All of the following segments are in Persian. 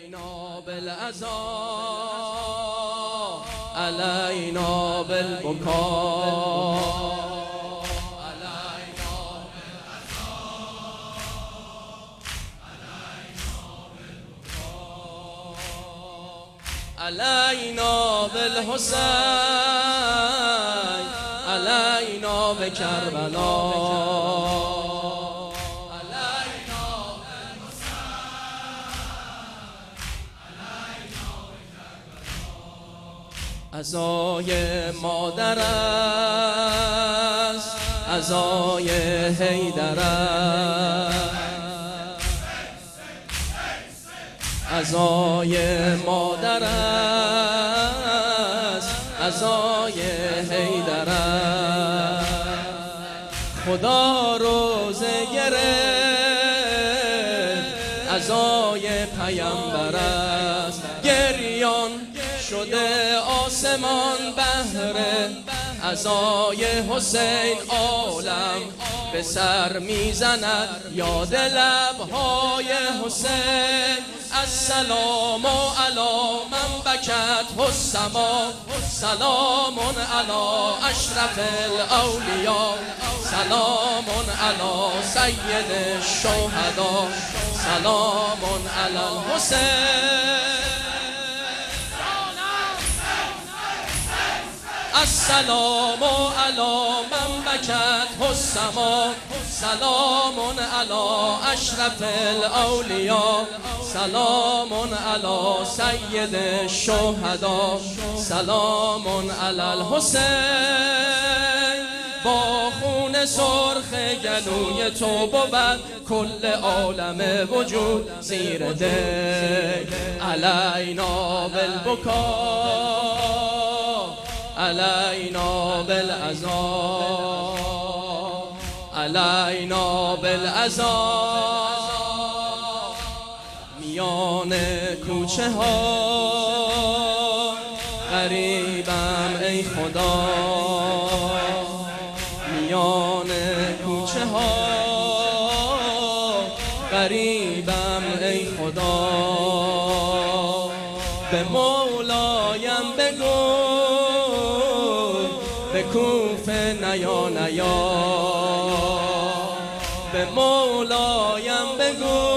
علينا بالعزاء علينا بالبكاء علينا بالحسين علينا بكربلاء عزای مادر است عزای حیدر است عزای مادر است عزای حیدر است خدا روزه گرفت عزای پیامبر است گریان شده آسمان بهره عزای حسین عالم به سر میزند یاد لبهای حسین السلام علی من بکت السما سلام علی اشرف الاولیاء سلام علی سید الشهدا سلام علی الحسین السلام علی من بکت السما سلام علی اشرف الاولیاء سلام علی سید الشهدا سلام علی الحسین با خون سرخ گلوی تو بود کل عالم وجود زیر دل علینا بالبکا علينا بالعزاء علينا بالعزاء میان کوچه ها غریبم ای خدا میان کوچه ها غریبم ای خدا به مولایم بگو به کوفه نیا نیا به مولایم بگو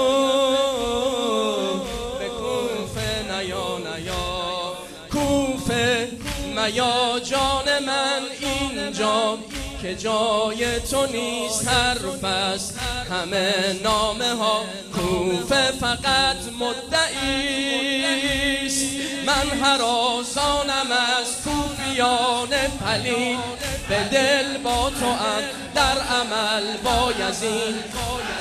به کوفه نیا نیا کوفه میا جان من اینجا که جای تو نیست حرف است همه نامه ها کوفه فقط مدعیست من هراسانم از کوفیان پلید به دل با تو ام در عمل با یزید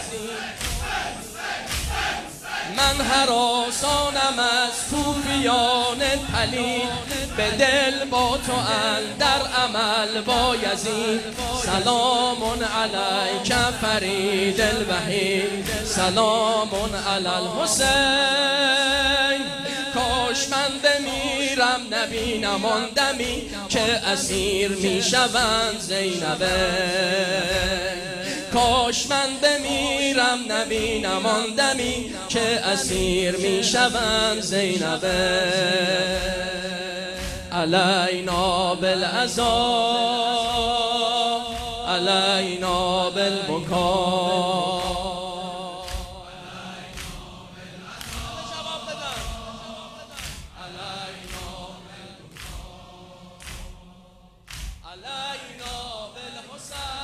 من هراسانم از کوفیان پلید به دل با تو ام در عمل با یزید سلام علیک فرید الوحید سلام علی الحسین کاش من بمیرم نبینم آن دمی که اسیر میشوند زینبه کاش من بمیرم نبینم آن دمی که اسیر میشوند زینبه علینا بالعزاء علینا بالبکا علينا بالحسين